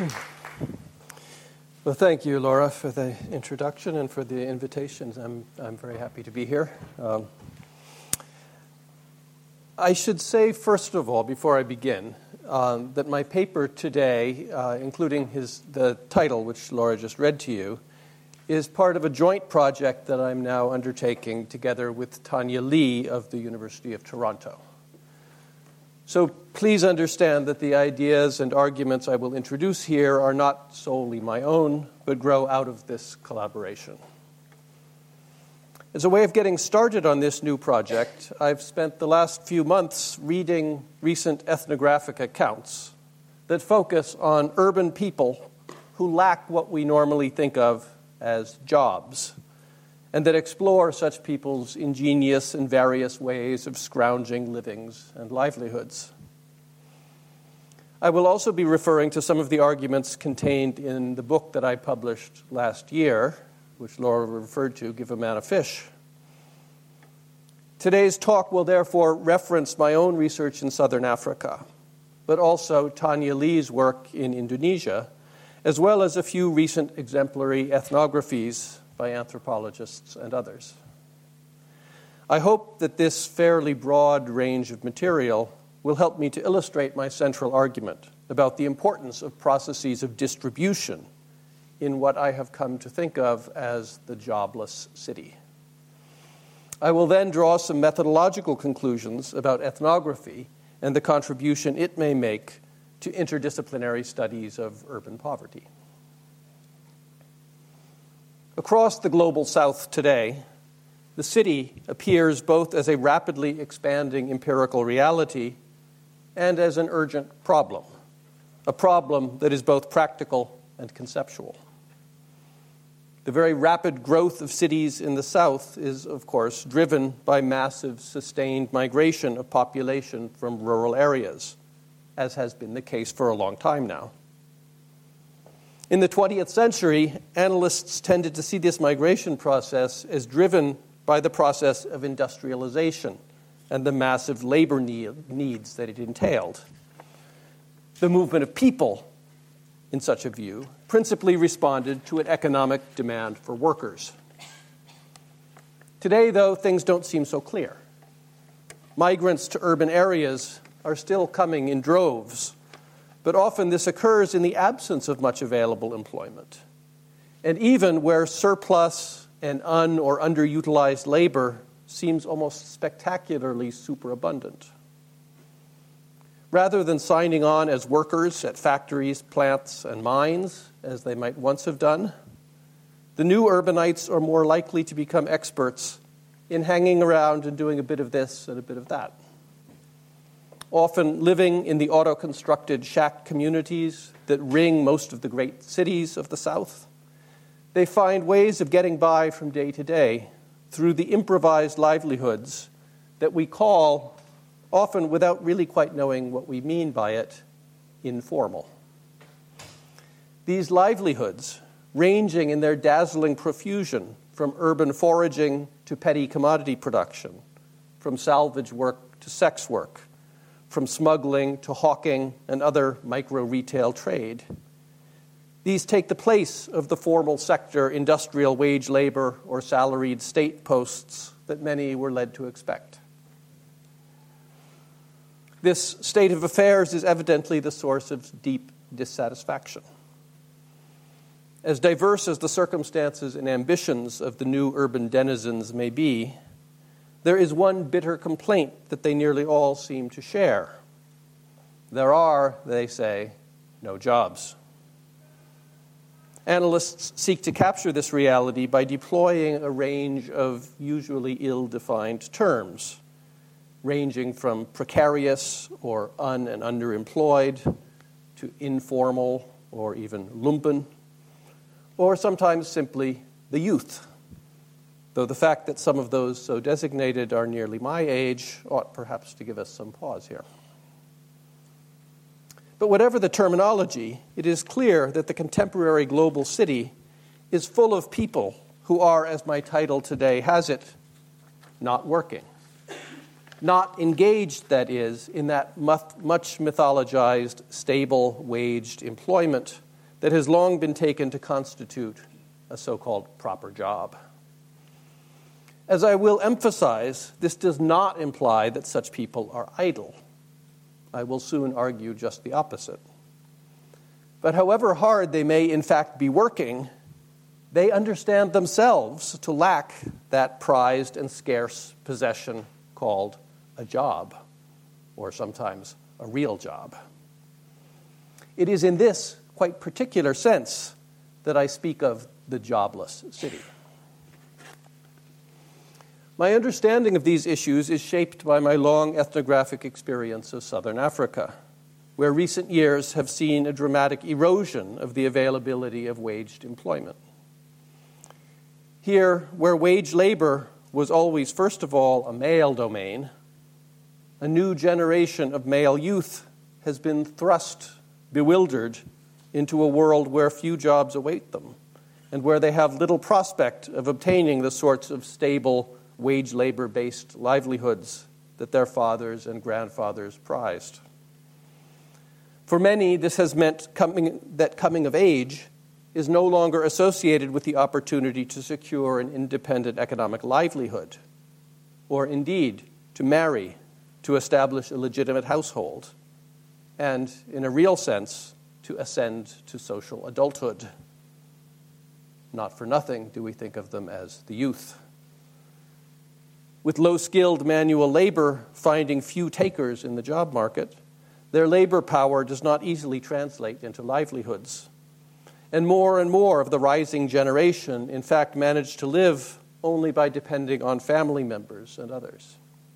Well, thank you, Laura, for the introduction and for the invitations. I'm very happy to be here. I should say, first of all, before I begin, that my paper today, including the title, which Laura just read to you, is part of a joint project that I'm now undertaking together with Tanya Lee of the University of Toronto. So please understand that the ideas and arguments I will introduce here are not solely my own, but grow out of this collaboration. As a way of getting started on this new project, I've spent the last few months reading recent ethnographic accounts that focus on urban people who lack what we normally think of as jobs, and that explore such people's ingenious and various ways of scrounging livings and livelihoods. I will also be referring to some of the arguments contained in the book that I published last year, which Laura referred to, Give a Man a Fish. Today's talk will therefore reference my own research in Southern Africa, but also Tanya Lee's work in Indonesia, as well as a few recent exemplary ethnographies by anthropologists and others. I hope that this fairly broad range of material will help me to illustrate my central argument about the importance of processes of distribution in what I have come to think of as the jobless city. I will then draw some methodological conclusions about ethnography and the contribution it may make to interdisciplinary studies of urban poverty. Across the global south today, the city appears both as a rapidly expanding empirical reality and as an urgent problem, a problem that is both practical and conceptual. The very rapid growth of cities in the south is, of course, driven by massive sustained migration of population from rural areas, as has been the case for a long time now. In the 20th century, analysts tended to see this migration process as driven by the process of industrialization and the massive labor needs that it entailed. The movement of people, in such a view, principally responded to an economic demand for workers. Today, though, things don't seem so clear. Migrants to urban areas are still coming in droves, but often this occurs in the absence of much available employment. And even where surplus and or underutilized labor seems almost spectacularly superabundant. Rather than signing on as workers at factories, plants, and mines, as they might once have done, the new urbanites are more likely to become experts in hanging around and doing a bit of this and a bit of that. Often living in the auto-constructed shack communities that ring most of the great cities of the South, they find ways of getting by from day to day through the improvised livelihoods that we call, often without really quite knowing what we mean by it, informal. These livelihoods, ranging in their dazzling profusion from urban foraging to petty commodity production, from salvage work to sex work, from smuggling to hawking and other micro-retail trade. These take the place of the formal sector industrial wage labor or salaried state posts that many were led to expect. This state of affairs is evidently the source of deep dissatisfaction. As diverse as the circumstances and ambitions of the new urban denizens may be, there is one bitter complaint that they nearly all seem to share. There are, they say, no jobs. Analysts seek to capture this reality by deploying a range of usually ill-defined terms, ranging from precarious or and underemployed to informal or even lumpen, or sometimes simply the youth, though the fact that some of those so designated are nearly my age ought perhaps to give us some pause here. But whatever the terminology, it is clear that the contemporary global city is full of people who are, as my title today has it, not working. Not engaged, that is, in that much mythologized, stable, waged employment that has long been taken to constitute a so-called proper job. As I will emphasize, this does not imply that such people are idle. I will soon argue just the opposite. But however hard they may in fact be working, they understand themselves to lack that prized and scarce possession called a job, or sometimes a real job. It is in this quite particular sense that I speak of the jobless city. My understanding of these issues is shaped by my long ethnographic experience of Southern Africa, where recent years have seen a dramatic erosion of the availability of waged employment. Here, where wage labor was always, first of all, a male domain, a new generation of male youth has been thrust, bewildered, into a world where few jobs await them, and where they have little prospect of obtaining the sorts of stable, wage labor-based livelihoods that their fathers and grandfathers prized. For many, this has meant that coming of age is no longer associated with the opportunity to secure an independent economic livelihood, or indeed to marry, to establish a legitimate household, and, in a real sense, to ascend to social adulthood. Not for nothing do we think of them as the youth. With low-skilled manual labor finding few takers in the job market, their labor power does not easily translate into livelihoods. And more of the rising generation, in fact, manage to live only by depending on family members and others.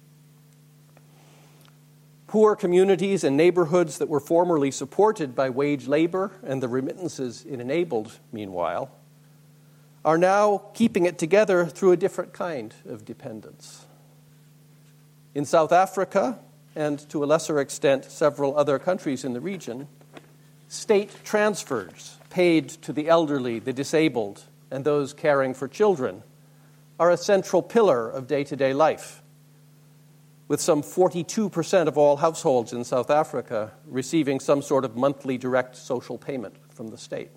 Poor communities and neighborhoods that were formerly supported by wage labor and the remittances it enabled, meanwhile, are now keeping it together through a different kind of dependence. In South Africa, and to a lesser extent several other countries in the region, state transfers paid to the elderly, the disabled, and those caring for children are a central pillar of day-to-day life, with some 42% of all households in South Africa receiving some sort of monthly direct social payment from the state.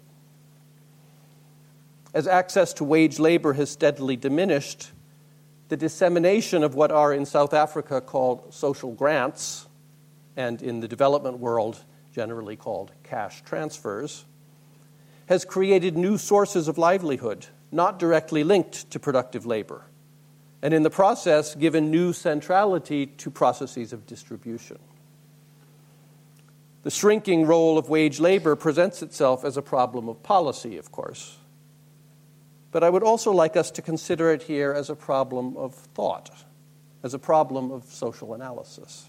As access to wage labor has steadily diminished, the dissemination of what are in South Africa called social grants, and in the development world generally called cash transfers, has created new sources of livelihood, not directly linked to productive labor, and in the process given new centrality to processes of distribution. The shrinking role of wage labor presents itself as a problem of policy, of course. But I would also like us to consider it here as a problem of thought, as a problem of social analysis.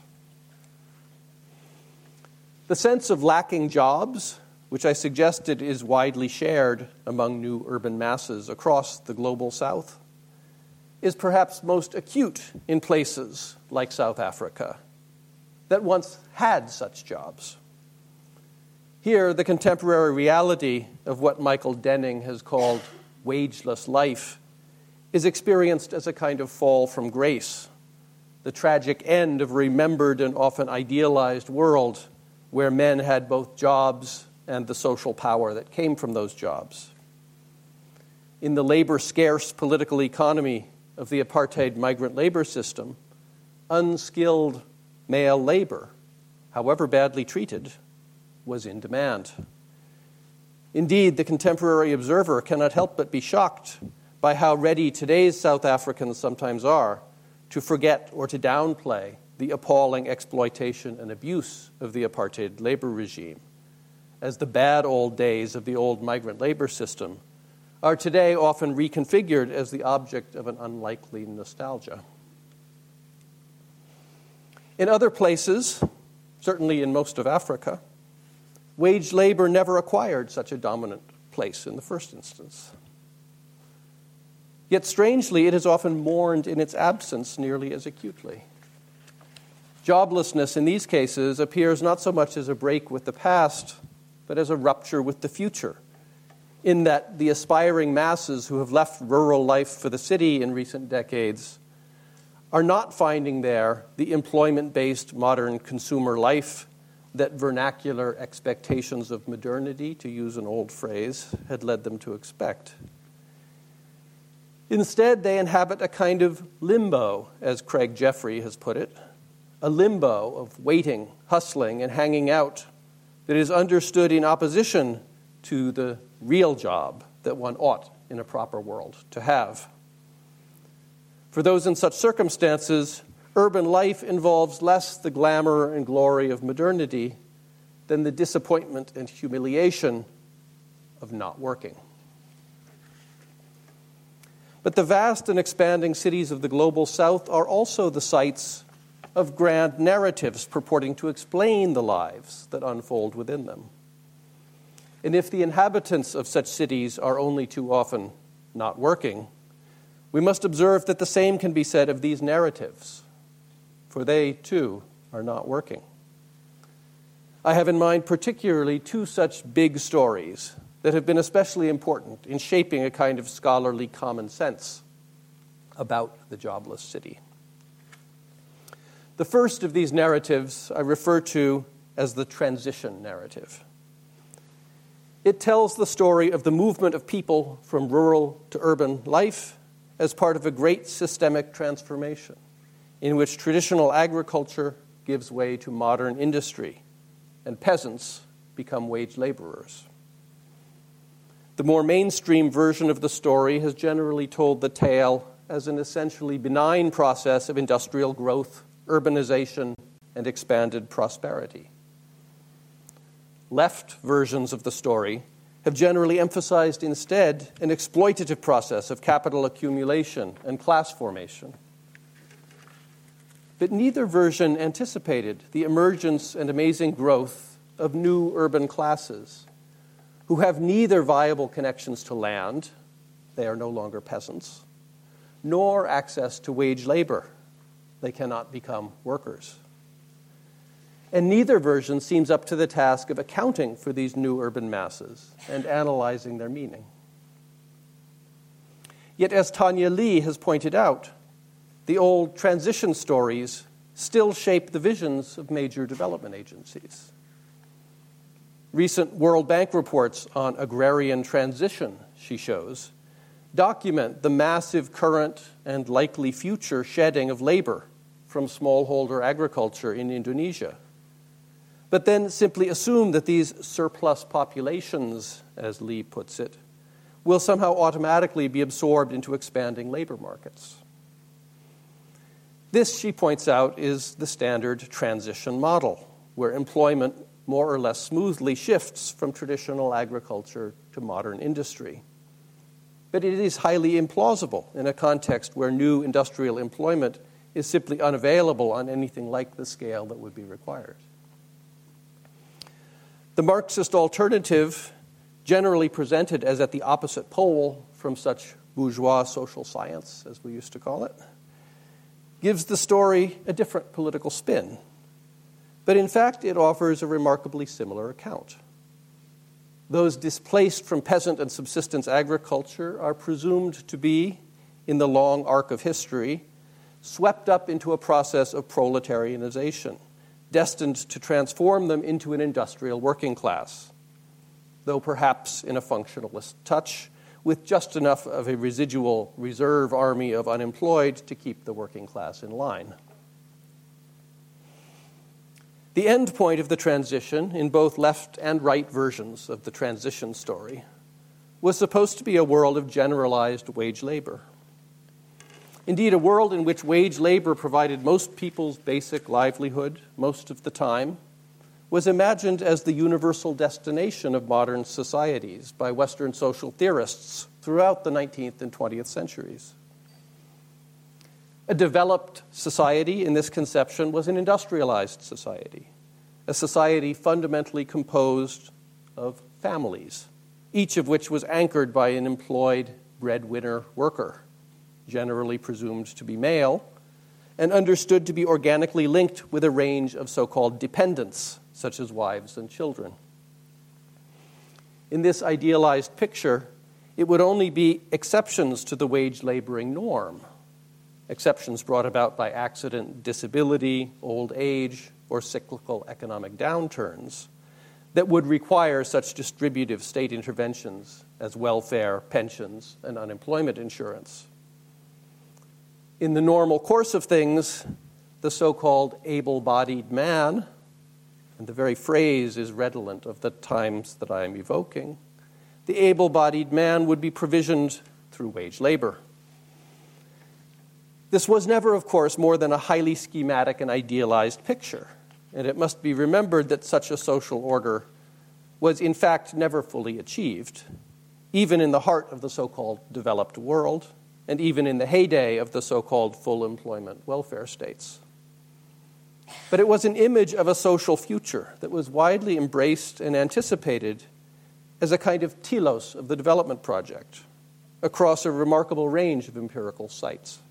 The sense of lacking jobs, which I suggested is widely shared among new urban masses across the global South, is perhaps most acute in places like South Africa that once had such jobs. Here, the contemporary reality of what Michael Denning has called wageless life is experienced as a kind of fall from grace, the tragic end of a remembered and often idealized world where men had both jobs and the social power that came from those jobs. In the labor-scarce political economy of the apartheid migrant labor system, unskilled male labor, however badly treated, was in demand. Indeed, the contemporary observer cannot help but be shocked by how ready today's South Africans sometimes are to forget or to downplay the appalling exploitation and abuse of the apartheid labor regime, as the bad old days of the old migrant labor system are today often reconfigured as the object of an unlikely nostalgia. In other places, certainly in most of Africa, wage labor never acquired such a dominant place in the first instance. Yet strangely, it is often mourned in its absence nearly as acutely. Joblessness in these cases appears not so much as a break with the past, but as a rupture with the future, in that the aspiring masses who have left rural life for the city in recent decades are not finding there the employment-based modern consumer life that vernacular expectations of modernity, to use an old phrase, had led them to expect. Instead, they inhabit a kind of limbo, as Craig Jeffrey has put it, a limbo of waiting, hustling, and hanging out that is understood in opposition to the real job that one ought, in a proper world, to have. For those in such circumstances, urban life involves less the glamour and glory of modernity than the disappointment and humiliation of not working. But the vast and expanding cities of the global south are also the sites of grand narratives purporting to explain the lives that unfold within them. And if the inhabitants of such cities are only too often not working, we must observe that the same can be said of these narratives, for they, too, are not working. I have in mind particularly two such big stories that have been especially important in shaping a kind of scholarly common sense about the jobless city. The first of these narratives I refer to as the transition narrative. It tells the story of the movement of people from rural to urban life as part of a great systemic transformation in which traditional agriculture gives way to modern industry and peasants become wage laborers. The more mainstream version of the story has generally told the tale as an essentially benign process of industrial growth, urbanization, and expanded prosperity. Left versions of the story have generally emphasized instead an exploitative process of capital accumulation and class formation. But neither version anticipated the emergence and amazing growth of new urban classes who have neither viable connections to land, they are no longer peasants, nor access to wage labor, they cannot become workers. And neither version seems up to the task of accounting for these new urban masses and analyzing their meaning. Yet, as Tanya Lee has pointed out, the old transition stories still shape the visions of major development agencies. Recent World Bank reports on agrarian transition, she shows, document the massive current and likely future shedding of labor from smallholder agriculture in Indonesia, but then simply assume that these surplus populations, as Lee puts it, will somehow automatically be absorbed into expanding labor markets. This, she points out, is the standard transition model, where employment more or less smoothly shifts from traditional agriculture to modern industry. But it is highly implausible in a context where new industrial employment is simply unavailable on anything like the scale that would be required. The Marxist alternative, generally presented as at the opposite pole from such bourgeois social science, as we used to call it, gives the story a different political spin. But in fact, it offers a remarkably similar account. Those displaced from peasant and subsistence agriculture are presumed to be, in the long arc of history, swept up into a process of proletarianization, destined to transform them into an industrial working class, though perhaps in a functionalist touch, with just enough of a residual reserve army of unemployed to keep the working class in line. The end point of the transition, in both left and right versions of the transition story, was supposed to be a world of generalized wage labor. Indeed, a world in which wage labor provided most people's basic livelihood most of the time was imagined as the universal destination of modern societies by Western social theorists throughout the 19th and 20th centuries. A developed society in this conception was an industrialized society, a society fundamentally composed of families, each of which was anchored by an employed breadwinner worker, generally presumed to be male, and understood to be organically linked with a range of so-called dependents, such as wives and children. In this idealized picture, it would only be exceptions to the wage laboring norm, exceptions brought about by accident, disability, old age, or cyclical economic downturns, that would require such distributive state interventions as welfare, pensions, and unemployment insurance. In the normal course of things, the so-called able-bodied man, and the very phrase is redolent of the times that I am evoking, the able-bodied man would be provisioned through wage labor. This was never, of course, more than a highly schematic and idealized picture, and it must be remembered that such a social order was in fact never fully achieved, even in the heart of the so-called developed world, and even in the heyday of the so-called full employment welfare states. But it was an image of a social future that was widely embraced and anticipated as a kind of telos of the development project across a remarkable range of empirical sites.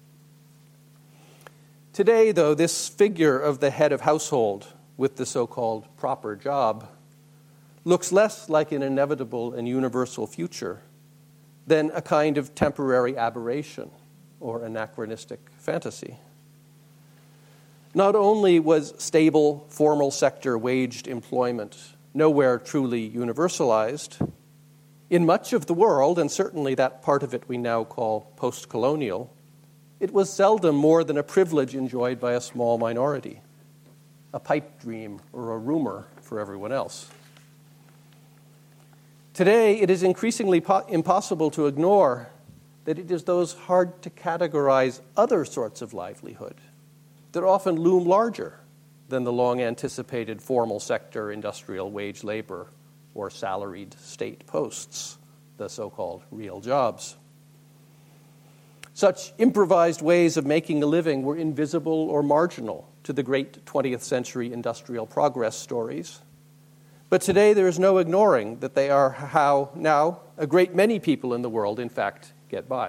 Today, though, this figure of the head of household with the so-called proper job looks less like an inevitable and universal future than a kind of temporary aberration or anachronistic fantasy. Not only was stable, formal sector waged employment nowhere truly universalized, in much of the world, and certainly that part of it we now call post-colonial, it was seldom more than a privilege enjoyed by a small minority, a pipe dream or a rumor for everyone else. Today, it is increasingly impossible to ignore that it is those hard-to-categorize other sorts of livelihood that often loom larger than the long-anticipated formal sector industrial wage labor or salaried state posts, the so-called real jobs. Such improvised ways of making a living were invisible or marginal to the great 20th century industrial progress stories. But today there is no ignoring that they are how now a great many people in the world, in fact, get by.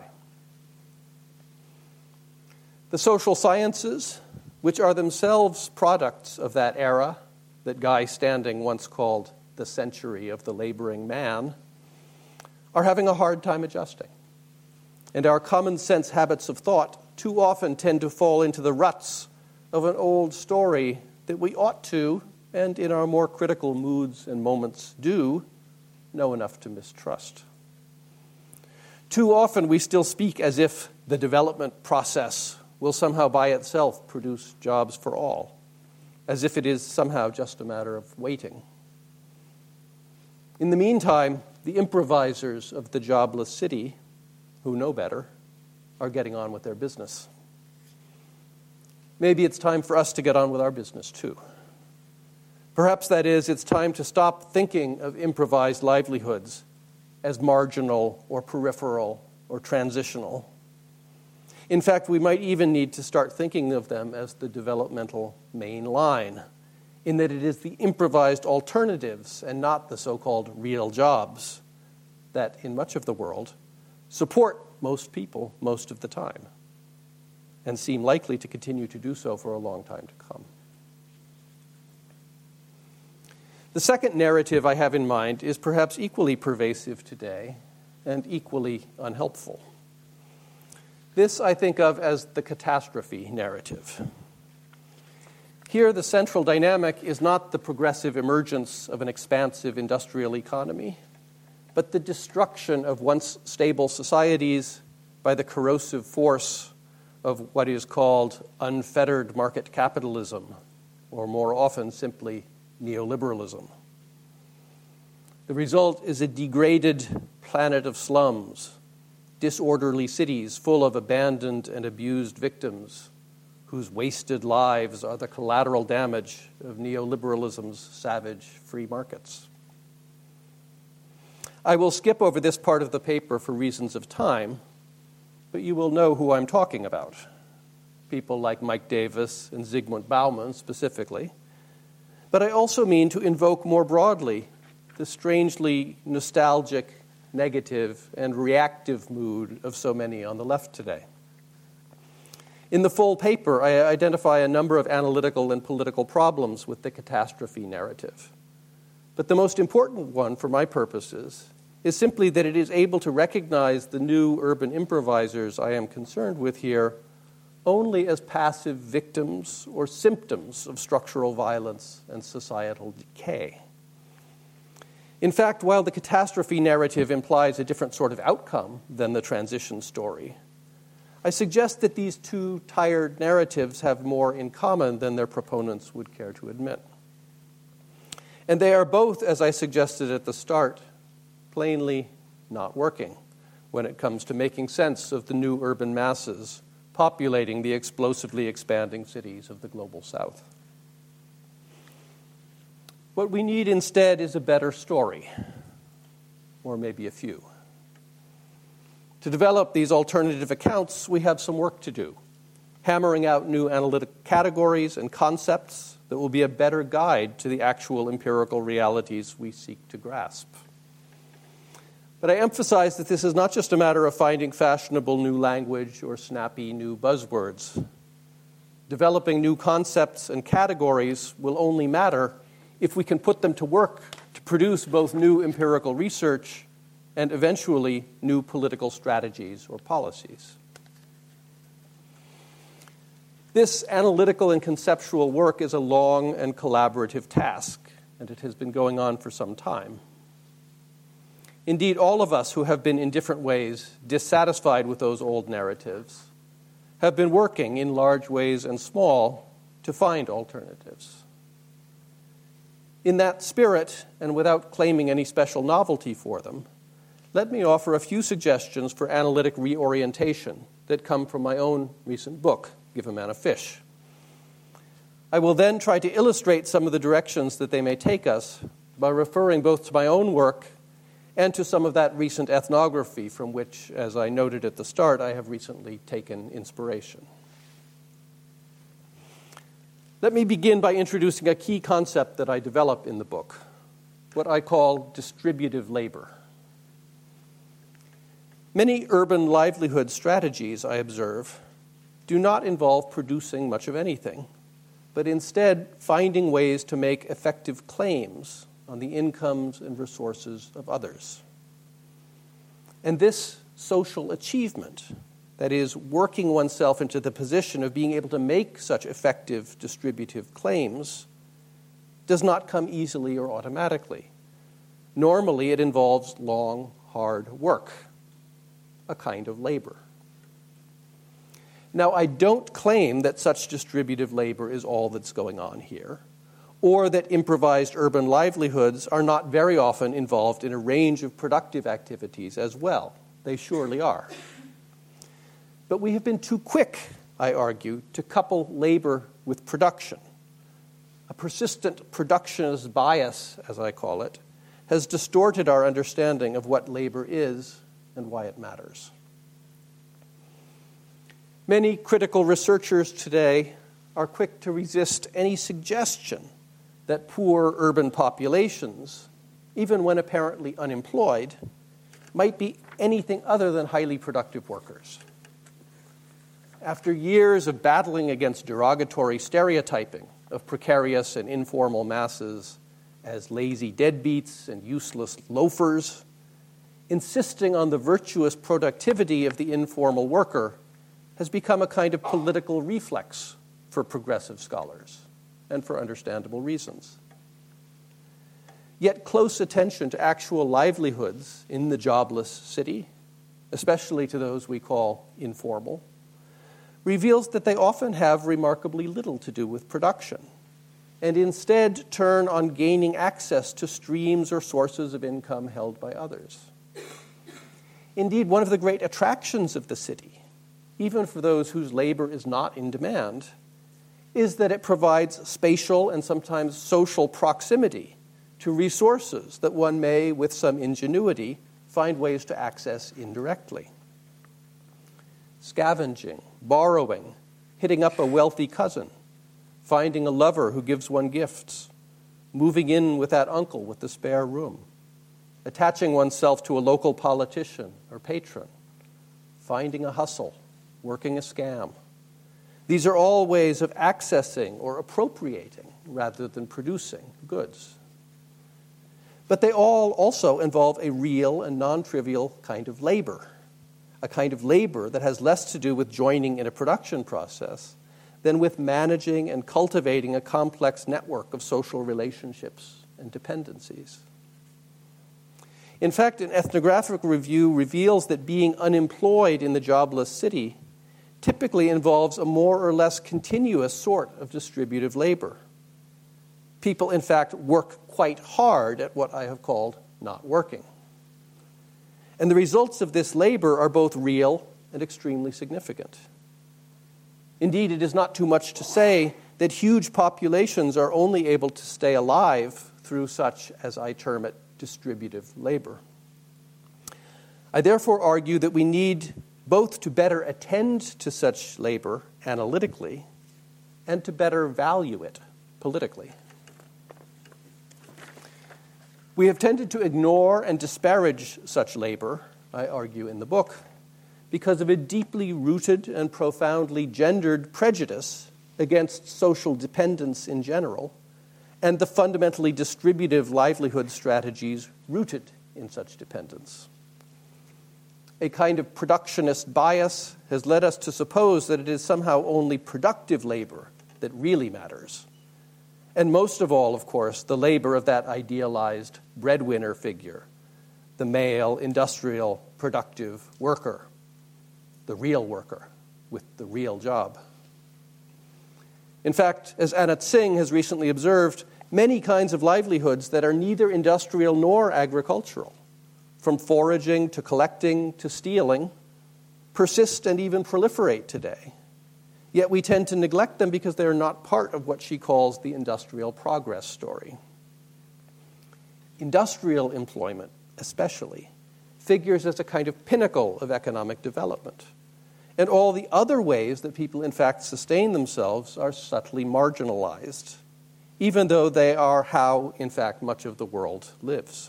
The social sciences, which are themselves products of that era that Guy Standing once called the century of the laboring man, are having a hard time adjusting. And our common sense habits of thought too often tend to fall into the ruts of an old story that we ought to, and in our more critical moods and moments do, know enough to mistrust. Too often we still speak as if the development process will somehow by itself produce jobs for all, as if it is somehow just a matter of waiting. In the meantime, the improvisers of the jobless city, who know better, are getting on with their business. Maybe it's time for us to get on with our business too. Perhaps that is, it's time to stop thinking of improvised livelihoods as marginal or peripheral or transitional. In fact, we might even need to start thinking of them as the developmental main line, in that it is the improvised alternatives and not the so-called real jobs that, in much of the world, support most people most of the time and seem likely to continue to do so for a long time to come. The second narrative I have in mind is perhaps equally pervasive today and equally unhelpful. This I think of as the catastrophe narrative. Here, the central dynamic is not the progressive emergence of an expansive industrial economy, but the destruction of once stable societies by the corrosive force of what is called unfettered market capitalism, or more often simply neoliberalism. The result is a degraded planet of slums, disorderly cities full of abandoned and abused victims, whose wasted lives are the collateral damage of neoliberalism's savage free markets. I will skip over this part of the paper for reasons of time, but you will know who I'm talking about. People like Mike Davis and Zygmunt Bauman specifically. But I also mean to invoke more broadly the strangely nostalgic, negative, and reactive mood of so many on the left today. In the full paper, I identify a number of analytical and political problems with the catastrophe narrative. But the most important one, for my purposes, is simply that it is able to recognize the new urban improvisers I am concerned with here only as passive victims or symptoms of structural violence and societal decay. In fact, while the catastrophe narrative implies a different sort of outcome than the transition story, I suggest that these two tired narratives have more in common than their proponents would care to admit. And they are both, as I suggested at the start, plainly not working when it comes to making sense of the new urban masses populating the explosively expanding cities of the global South. What we need instead is a better story, or maybe a few. To develop these alternative accounts, we have some work to do, hammering out new analytic categories and concepts that will be a better guide to the actual empirical realities we seek to grasp. But I emphasize that this is not just a matter of finding fashionable new language or snappy new buzzwords. Developing new concepts and categories will only matter if we can put them to work to produce both new empirical research and eventually new political strategies or policies. This analytical and conceptual work is a long and collaborative task, and it has been going on for some time. Indeed, all of us who have been in different ways dissatisfied with those old narratives have been working in large ways and small to find alternatives. In that spirit, and without claiming any special novelty for them, let me offer a few suggestions for analytic reorientation that come from my own recent book, Give a Man a Fish. I will then try to illustrate some of the directions that they may take us by referring both to my own work and to some of that recent ethnography from which, as I noted at the start, I have recently taken inspiration. Let me begin by introducing a key concept that I develop in the book, what I call distributive labor. Many urban livelihood strategies, I observe, do not involve producing much of anything, but instead finding ways to make effective claims on the incomes and resources of others. And this social achievement, that is, working oneself into the position of being able to make such effective distributive claims, does not come easily or automatically. Normally, it involves long, hard work, a kind of labor. Now, I don't claim that such distributive labor is all that's going on here, or that improvised urban livelihoods are not very often involved in a range of productive activities as well. They surely are. But we have been too quick, I argue, to couple labor with production. A persistent productionist bias, as I call it, has distorted our understanding of what labor is and why it matters. Many critical researchers today are quick to resist any suggestion that poor urban populations, even when apparently unemployed, might be anything other than highly productive workers. After years of battling against derogatory stereotyping of precarious and informal masses as lazy deadbeats and useless loafers, insisting on the virtuous productivity of the informal worker has become a kind of political reflex for progressive scholars, and for understandable reasons. Yet close attention to actual livelihoods in the jobless city, especially to those we call informal, reveals that they often have remarkably little to do with production, and instead turn on gaining access to streams or sources of income held by others. Indeed, one of the great attractions of the city, even for those whose labor is not in demand, is that it provides spatial and sometimes social proximity to resources that one may, with some ingenuity, find ways to access indirectly. Scavenging, borrowing, hitting up a wealthy cousin, finding a lover who gives one gifts, moving in with that uncle with the spare room, attaching oneself to a local politician or patron, finding a hustle, working a scam. These are all ways of accessing or appropriating rather than producing goods. But they all also involve a real and non-trivial kind of labor, a kind of labor that has less to do with joining in a production process than with managing and cultivating a complex network of social relationships and dependencies. In fact, an ethnographic review reveals that being unemployed in the jobless city typically involves a more or less continuous sort of distributive labor. People, in fact, work quite hard at what I have called not working. And the results of this labor are both real and extremely significant. Indeed, it is not too much to say that huge populations are only able to stay alive through such, as I term it, distributive labor. I therefore argue that we need both to better attend to such labor analytically and to better value it politically. We have tended to ignore and disparage such labor, I argue in the book, because of a deeply rooted and profoundly gendered prejudice against social dependence in general and the fundamentally distributive livelihood strategies rooted in such dependence. A kind of productionist bias has led us to suppose that it is somehow only productive labor that really matters. And most of all, of course, the labor of that idealized breadwinner figure, the male, industrial, productive worker, the real worker with the real job. In fact, as Anat Singh has recently observed, many kinds of livelihoods that are neither industrial nor agricultural, from foraging to collecting to stealing, persist and even proliferate today. Yet we tend to neglect them because they are not part of what she calls the industrial progress story. Industrial employment, especially, figures as a kind of pinnacle of economic development. And all the other ways that people, in fact, sustain themselves are subtly marginalized, even though they are how, in fact, much of the world lives.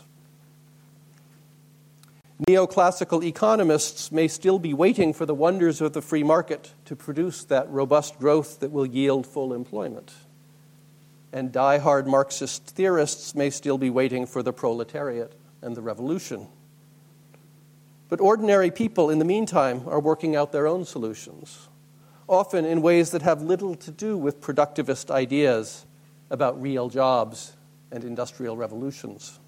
Neoclassical economists may still be waiting for the wonders of the free market to produce that robust growth that will yield full employment. And die-hard Marxist theorists may still be waiting for the proletariat and the revolution. But ordinary people, in the meantime, are working out their own solutions, often in ways that have little to do with productivist ideas about real jobs and industrial revolutions.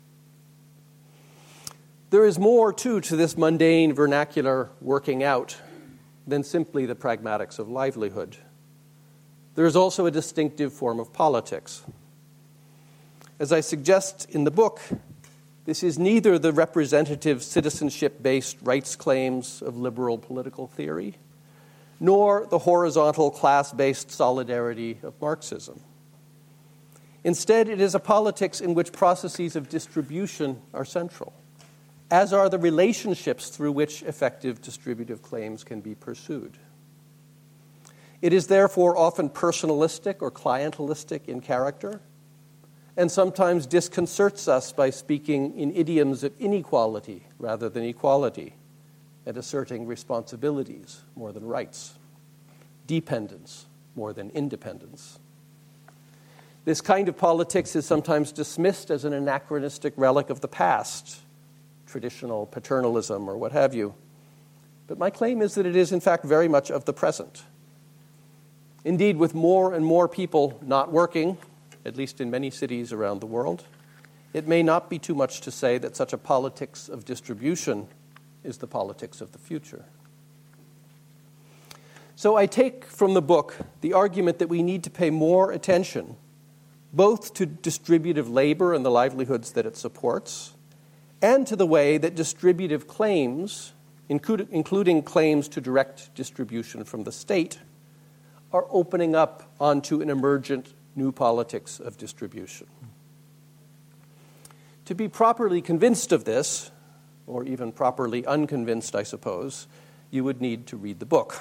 There is more, too, to this mundane vernacular working out than simply the pragmatics of livelihood. There is also a distinctive form of politics. As I suggest in the book, this is neither the representative citizenship-based rights claims of liberal political theory, nor the horizontal class-based solidarity of Marxism. Instead, it is a politics in which processes of distribution are central, as are the relationships through which effective distributive claims can be pursued. It is therefore often personalistic or clientelistic in character, and sometimes disconcerts us by speaking in idioms of inequality rather than equality, and asserting responsibilities more than rights, dependence more than independence. This kind of politics is sometimes dismissed as an anachronistic relic of the past, traditional paternalism or what have you. But my claim is that it is, in fact, very much of the present. Indeed, with more and more people not working, at least in many cities around the world, it may not be too much to say that such a politics of distribution is the politics of the future. So I take from the book the argument that we need to pay more attention both to distributive labor and the livelihoods that it supports, and to the way that distributive claims, including claims to direct distribution from the state, are opening up onto an emergent new politics of distribution. To be properly convinced of this, or even properly unconvinced, I suppose, you would need to read the book.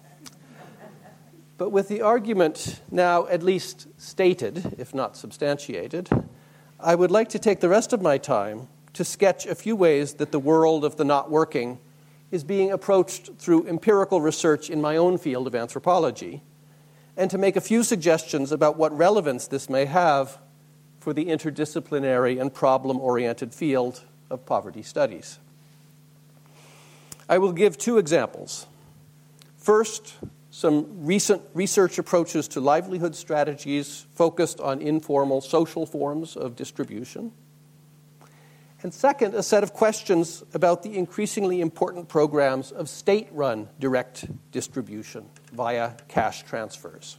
But with the argument now at least stated, if not substantiated, I would like to take the rest of my time to sketch a few ways that the world of the not working is being approached through empirical research in my own field of anthropology, and to make a few suggestions about what relevance this may have for the interdisciplinary and problem-oriented field of poverty studies. I will give two examples. First, some recent research approaches to livelihood strategies focused on informal social forms of distribution. And second, a set of questions about the increasingly important programs of state-run direct distribution via cash transfers.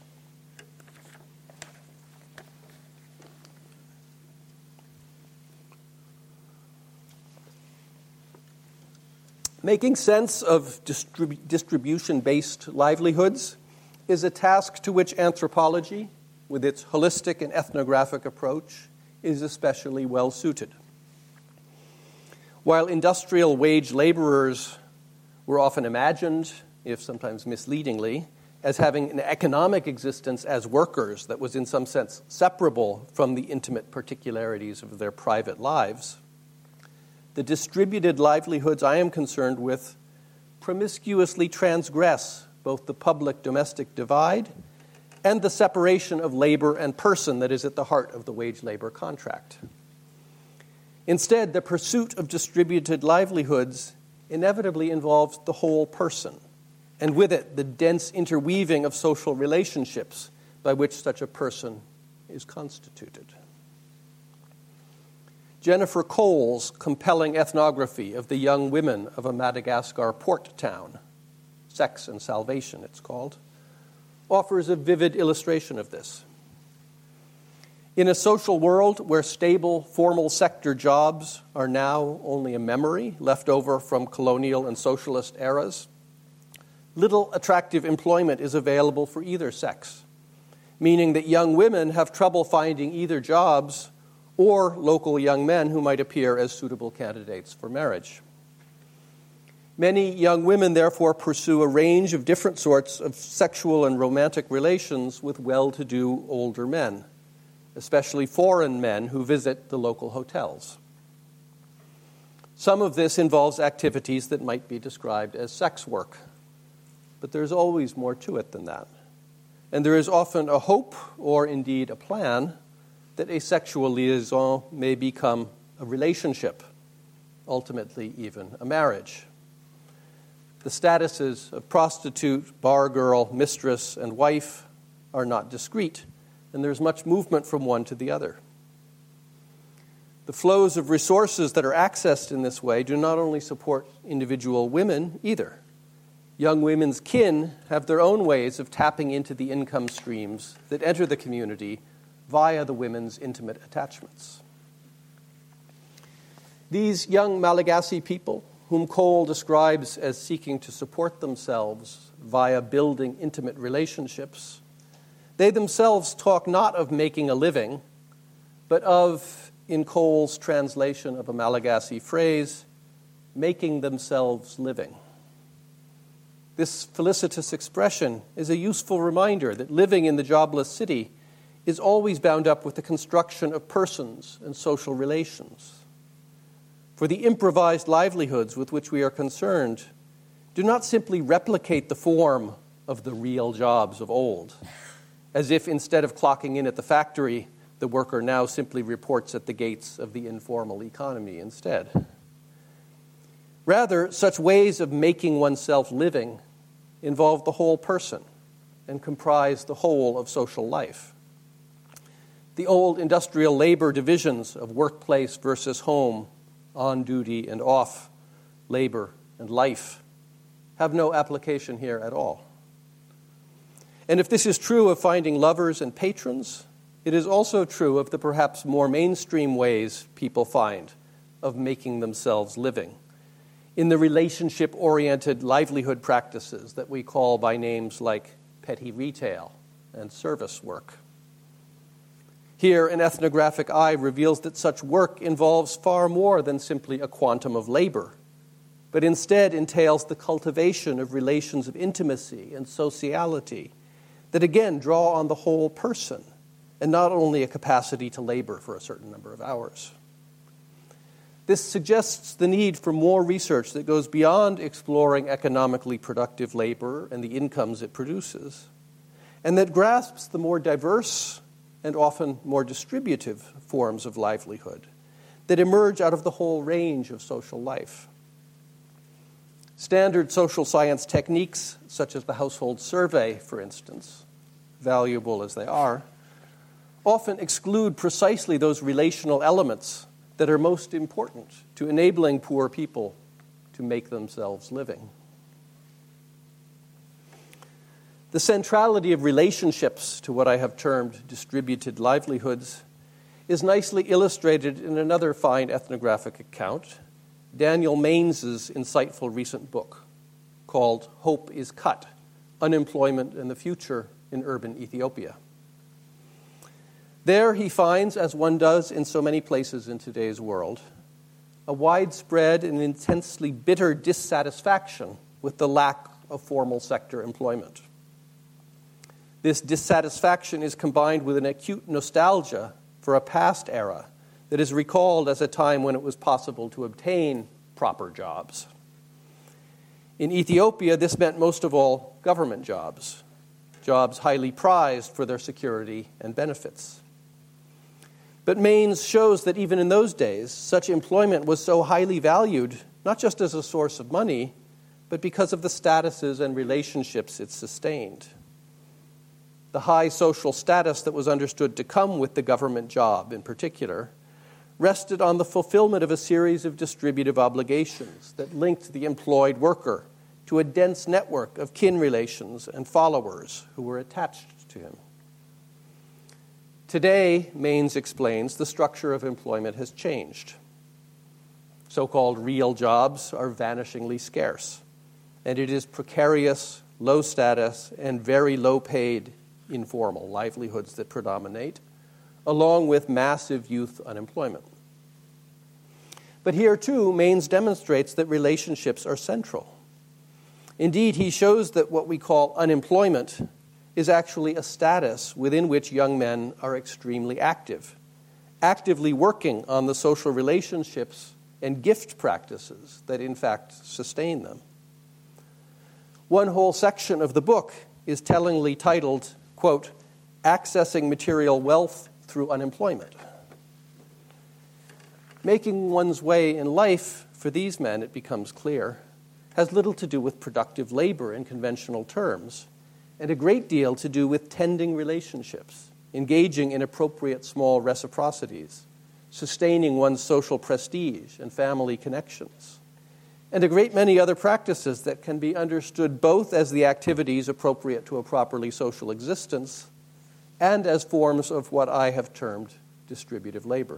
Making sense of distribution-based livelihoods is a task to which anthropology, with its holistic and ethnographic approach, is especially well suited. While industrial wage laborers were often imagined, if sometimes misleadingly, as having an economic existence as workers that was in some sense separable from the intimate particularities of their private lives, the distributed livelihoods I am concerned with promiscuously transgress both the public-domestic divide and the separation of labor and person that is at the heart of the wage labor contract. Instead, the pursuit of distributed livelihoods inevitably involves the whole person, and with it, the dense interweaving of social relationships by which such a person is constituted. Jennifer Cole's compelling ethnography of the young women of a Madagascar port town, Sex and Salvation it's called, offers a vivid illustration of this. In a social world where stable, formal sector jobs are now only a memory left over from colonial and socialist eras, little attractive employment is available for either sex, meaning that young women have trouble finding either jobs or local young men who might appear as suitable candidates for marriage. Many young women, therefore, pursue a range of different sorts of sexual and romantic relations with well-to-do older men, especially foreign men who visit the local hotels. Some of this involves activities that might be described as sex work, but there's always more to it than that. And there is often a hope, or indeed a plan, that a sexual liaison may become a relationship, ultimately even a marriage. The statuses of prostitute, bar girl, mistress, and wife are not discrete, and there's much movement from one to the other. The flows of resources that are accessed in this way do not only support individual women either. Young women's kin have their own ways of tapping into the income streams that enter the community via the women's intimate attachments. These young Malagasy people, whom Cole describes as seeking to support themselves via building intimate relationships, they themselves talk not of making a living, but of, in Cole's translation of a Malagasy phrase, making themselves living. This felicitous expression is a useful reminder that living in the jobless city is always bound up with the construction of persons and social relations. For the improvised livelihoods with which we are concerned do not simply replicate the form of the real jobs of old, as if instead of clocking in at the factory, the worker now simply reports at the gates of the informal economy instead. Rather, such ways of making oneself living involve the whole person and comprise the whole of social life. The old industrial labor divisions of workplace versus home, on duty and off, labor and life, have no application here at all. And if this is true of finding lovers and patrons, it is also true of the perhaps more mainstream ways people find of making themselves living, in the relationship-oriented livelihood practices that we call by names like petty retail and service work. Here, an ethnographic eye reveals that such work involves far more than simply a quantum of labor, but instead entails the cultivation of relations of intimacy and sociality that again draw on the whole person and not only a capacity to labor for a certain number of hours. This suggests the need for more research that goes beyond exploring economically productive labor and the incomes it produces, and that grasps the more diverse and often more distributive forms of livelihood that emerge out of the whole range of social life. Standard social science techniques, such as the household survey, for instance, valuable as they are, often exclude precisely those relational elements that are most important to enabling poor people to make themselves living. The centrality of relationships to what I have termed distributed livelihoods is nicely illustrated in another fine ethnographic account, Daniel Mains's insightful recent book called Hope is Cut: Unemployment and the Future in Urban Ethiopia. There he finds, as one does in so many places in today's world, a widespread and intensely bitter dissatisfaction with the lack of formal sector employment. This dissatisfaction is combined with an acute nostalgia for a past era that is recalled as a time when it was possible to obtain proper jobs. In Ethiopia, this meant most of all government jobs highly prized for their security and benefits. But Mains shows that even in those days, such employment was so highly valued, not just as a source of money, but because of the statuses and relationships it sustained. The high social status that was understood to come with the government job in particular rested on the fulfillment of a series of distributive obligations that linked the employed worker to a dense network of kin relations and followers who were attached to him. Today, Mains explains, the structure of employment has changed. So-called real jobs are vanishingly scarce, and it is precarious, low status, and very low paid informal livelihoods that predominate, along with massive youth unemployment. But here, too, Mains demonstrates that relationships are central. Indeed, he shows that what we call unemployment is actually a status within which young men are extremely active, actively working on the social relationships and gift practices that in fact sustain them. One whole section of the book is tellingly titled, quote, "Accessing Material Wealth Through Unemployment." Making one's way in life, for these men, it becomes clear, has little to do with productive labor in conventional terms, and a great deal to do with tending relationships, engaging in appropriate small reciprocities, sustaining one's social prestige and family connections, and a great many other practices that can be understood both as the activities appropriate to a properly social existence and as forms of what I have termed distributive labor.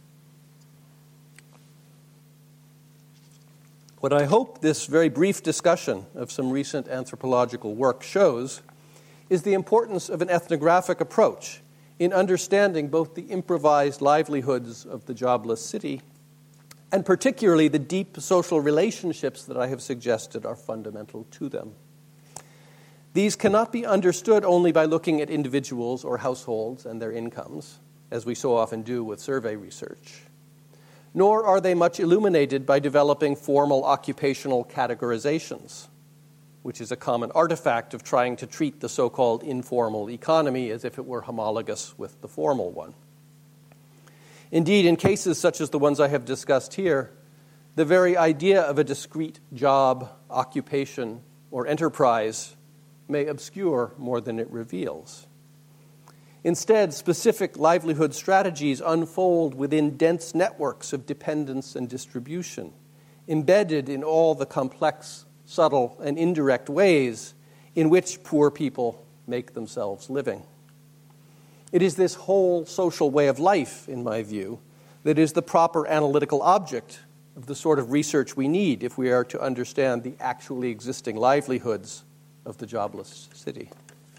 What I hope this very brief discussion of some recent anthropological work shows is the importance of an ethnographic approach in understanding both the improvised livelihoods of the jobless city and particularly the deep social relationships that I have suggested are fundamental to them. These cannot be understood only by looking at individuals or households and their incomes, as we so often do with survey research. Nor are they much illuminated by developing formal occupational categorizations, which is a common artifact of trying to treat the so-called informal economy as if it were homologous with the formal one. Indeed, in cases such as the ones I have discussed here, the very idea of a discrete job, occupation, or enterprise may obscure more than it reveals. Instead, specific livelihood strategies unfold within dense networks of dependence and distribution, embedded in all the complex, subtle, and indirect ways in which poor people make themselves living. It is this whole social way of life, in my view, that is the proper analytical object of the sort of research we need if we are to understand the actually existing livelihoods of the jobless city.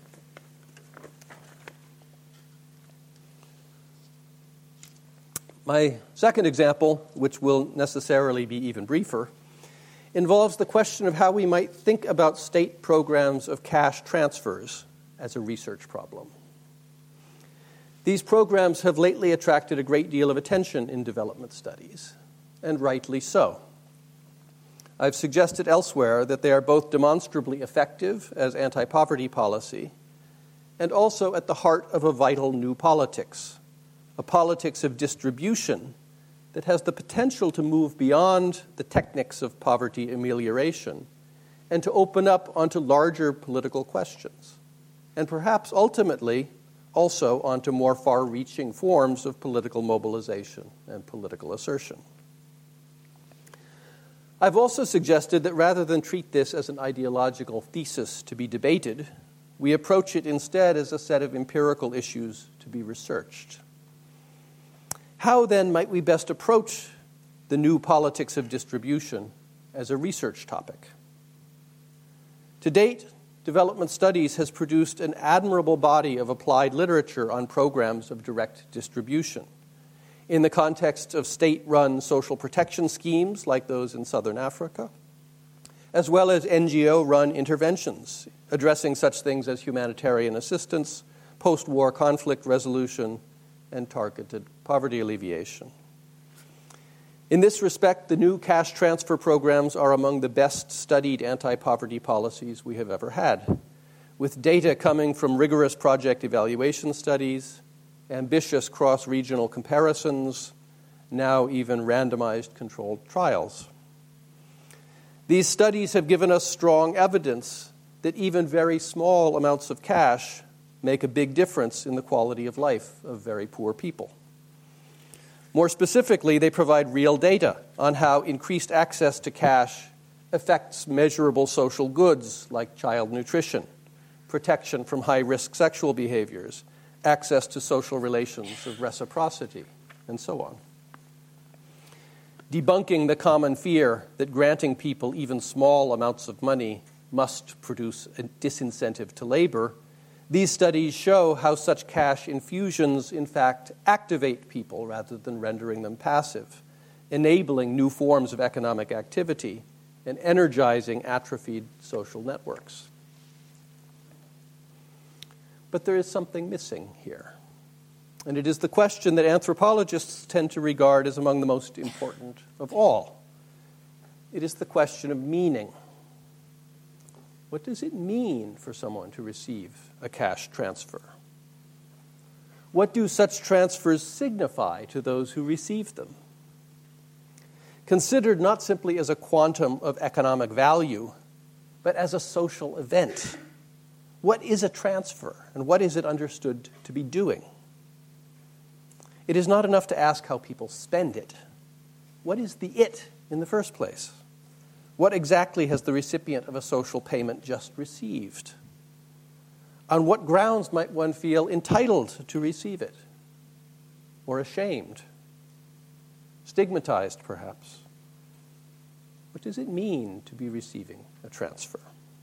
My second example, which will necessarily be even briefer, involves the question of how we might think about state programs of cash transfers as a research problem. These programs have lately attracted a great deal of attention in development studies, and rightly so. I've suggested elsewhere that they are both demonstrably effective as anti-poverty policy and also at the heart of a vital new politics, a politics of distribution that has the potential to move beyond the techniques of poverty amelioration and to open up onto larger political questions, and perhaps ultimately also onto more far-reaching forms of political mobilization and political assertion. I've also suggested that rather than treat this as an ideological thesis to be debated, we approach it instead as a set of empirical issues to be researched. How then might we best approach the new politics of distribution as a research topic? To date, development studies has produced an admirable body of applied literature on programs of direct distribution in the context of state-run social protection schemes like those in Southern Africa, as well as NGO-run interventions addressing such things as humanitarian assistance, post-war conflict resolution, and targeted poverty alleviation. In this respect, the new cash transfer programs are among the best studied anti-poverty policies we have ever had, with data coming from rigorous project evaluation studies, ambitious cross-regional comparisons, now even randomized controlled trials. These studies have given us strong evidence that even very small amounts of cash make a big difference in the quality of life of very poor people. More specifically, they provide real data on how increased access to cash affects measurable social goods like child nutrition, protection from high-risk sexual behaviors, access to social relations of reciprocity, and so on. Debunking the common fear that granting people even small amounts of money must produce a disincentive to labor, these studies show how such cash infusions, in fact, activate people rather than rendering them passive, enabling new forms of economic activity and energizing atrophied social networks. But there is something missing here, and it is the question that anthropologists tend to regard as among the most important of all. It is the question of meaning. What does it mean for someone to receive a cash transfer? What do such transfers signify to those who receive them? Considered not simply as a quantum of economic value, but as a social event. What is a transfer, and what is it understood to be doing? It is not enough to ask how people spend it. What is the it in the first place? What exactly has the recipient of a social payment just received? On what grounds might one feel entitled to receive it? Or ashamed? Stigmatized, perhaps? What does it mean to be receiving a transfer?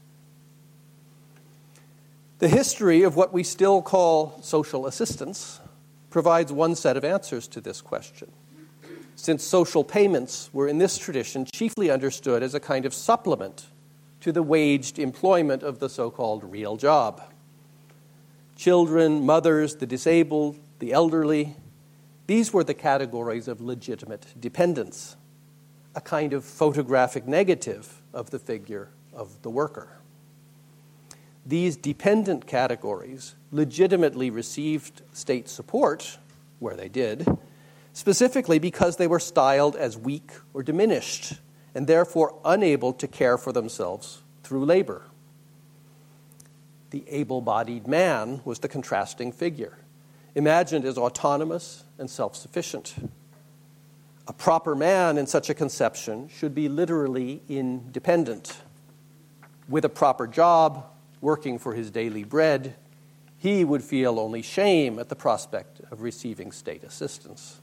The history of what we still call social assistance provides one set of answers to this question, since social payments were in this tradition chiefly understood as a kind of supplement to the waged employment of the so-called real job. Children, mothers, the disabled, the elderly, these were the categories of legitimate dependence, a kind of photographic negative of the figure of the worker. These dependent categories legitimately received state support, where they did, specifically because they were styled as weak or diminished, and therefore unable to care for themselves through labor. The able-bodied man was the contrasting figure, imagined as autonomous and self-sufficient. A proper man in such a conception should be literally independent. With a proper job, working for his daily bread, he would feel only shame at the prospect of receiving state assistance.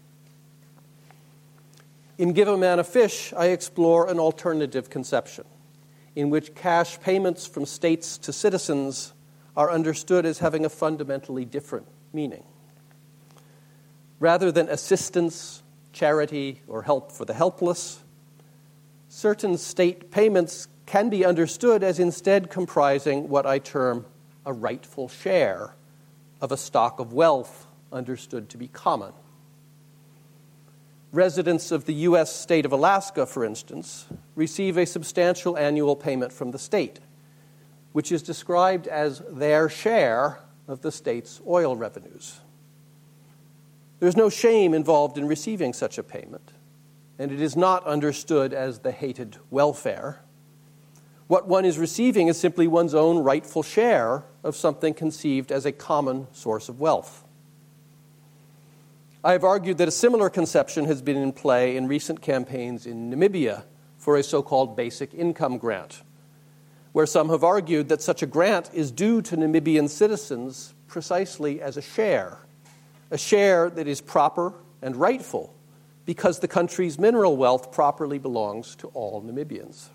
In Give a Man a Fish, I explore an alternative conception in which cash payments from states to citizens are understood as having a fundamentally different meaning. Rather than assistance, charity, or help for the helpless, certain state payments can be understood as instead comprising what I term a rightful share of a stock of wealth understood to be common. Residents of the U.S. state of Alaska, for instance, receive a substantial annual payment from the state, which is described as their share of the state's oil revenues. There's no shame involved in receiving such a payment, and it is not understood as the hated welfare. What one is receiving is simply one's own rightful share of something conceived as a common source of wealth. I have argued that a similar conception has been in play in recent campaigns in Namibia for a so-called basic income grant, where some have argued that such a grant is due to Namibian citizens precisely as a share that is proper and rightful because the country's mineral wealth properly belongs to all Namibians.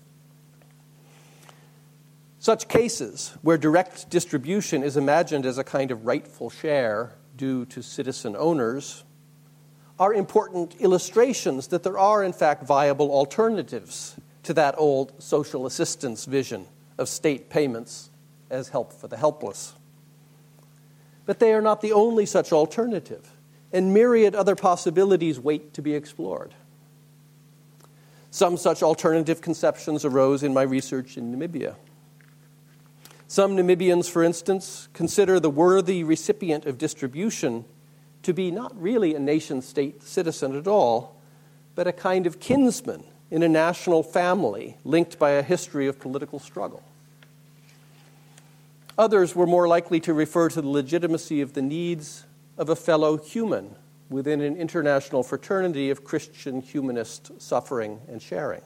Such cases, where direct distribution is imagined as a kind of rightful share due to citizen owners, are important illustrations that there are, in fact, viable alternatives to that old social assistance vision of state payments as help for the helpless. But they are not the only such alternative, and myriad other possibilities wait to be explored. Some such alternative conceptions arose in my research in Namibia. Some Namibians, for instance, consider the worthy recipient of distribution to be not really a nation-state citizen at all, but a kind of kinsman in a national family linked by a history of political struggle. Others were more likely to refer to the legitimacy of the needs of a fellow human within an international fraternity of Christian humanist suffering and sharing.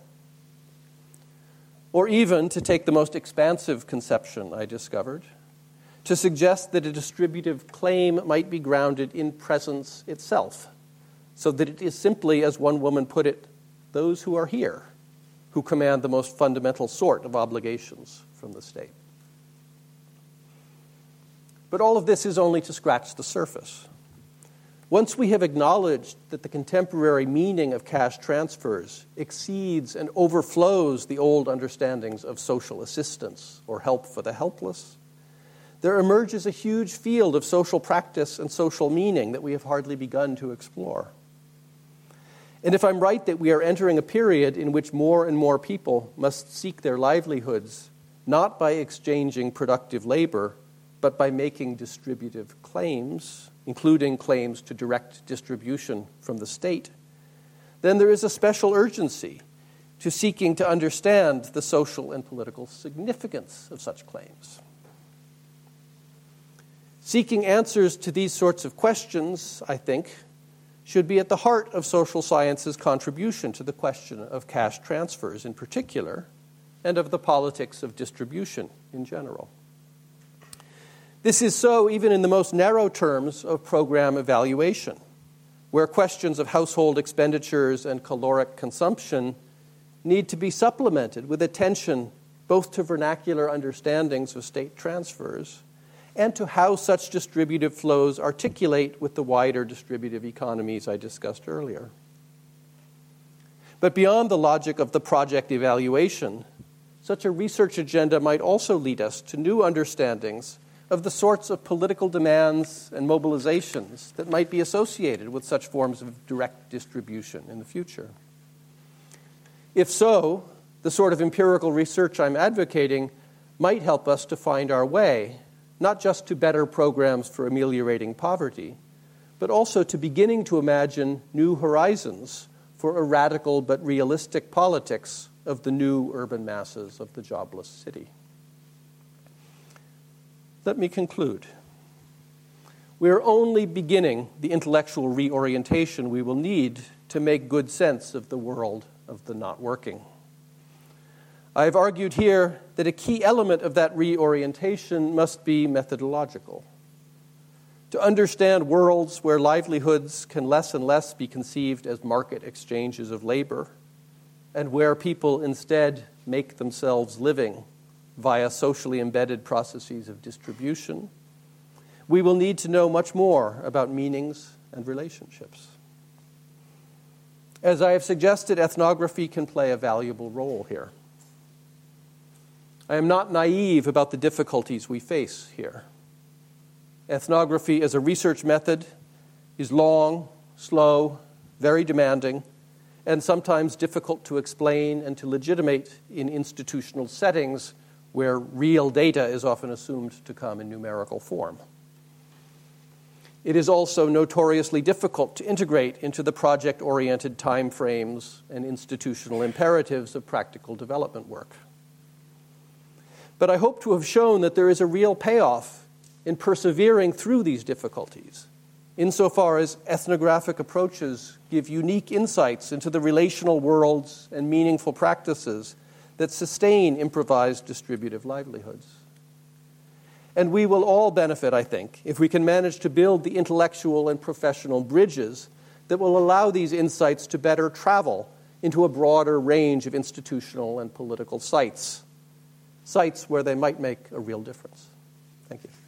Or even, to take the most expansive conception I discovered, to suggest that a distributive claim might be grounded in presence itself, so that it is simply, as one woman put it, those who are here who command the most fundamental sort of obligations from the state. But all of this is only to scratch the surface. Once we have acknowledged that the contemporary meaning of cash transfers exceeds and overflows the old understandings of social assistance or help for the helpless, there emerges a huge field of social practice and social meaning that we have hardly begun to explore. And if I'm right that we are entering a period in which more and more people must seek their livelihoods, not by exchanging productive labor, but by making distributive claims, including claims to direct distribution from the state, then there is a special urgency to seeking to understand the social and political significance of such claims. Seeking answers to these sorts of questions, I think, should be at the heart of social science's contribution to the question of cash transfers in particular, and of the politics of distribution in general. This is so even in the most narrow terms of program evaluation, where questions of household expenditures and caloric consumption need to be supplemented with attention both to vernacular understandings of state transfers and to how such distributive flows articulate with the wider distributive economies I discussed earlier. But beyond the logic of the project evaluation, such a research agenda might also lead us to new understandings of the sorts of political demands and mobilizations that might be associated with such forms of direct distribution in the future. If so, the sort of empirical research I'm advocating might help us to find our way, not just to better programs for ameliorating poverty, but also to beginning to imagine new horizons for a radical but realistic politics of the new urban masses of the jobless city. Let me conclude. We are only beginning the intellectual reorientation we will need to make good sense of the world of the not working. I have argued here that a key element of that reorientation must be methodological. To understand worlds where livelihoods can less and less be conceived as market exchanges of labor, and where people instead make themselves living via socially embedded processes of distribution, we will need to know much more about meanings and relationships. As I have suggested, ethnography can play a valuable role here. I am not naive about the difficulties we face here. Ethnography as a research method is long, slow, very demanding, and sometimes difficult to explain and to legitimate in institutional settings where real data is often assumed to come in numerical form. It is also notoriously difficult to integrate into the project-oriented timeframes and institutional imperatives of practical development work. But I hope to have shown that there is a real payoff in persevering through these difficulties, insofar as ethnographic approaches give unique insights into the relational worlds and meaningful practices that sustain improvised distributive livelihoods. And we will all benefit, I think, if we can manage to build the intellectual and professional bridges that will allow these insights to better travel into a broader range of institutional and political sites where they might make a real difference. Thank you.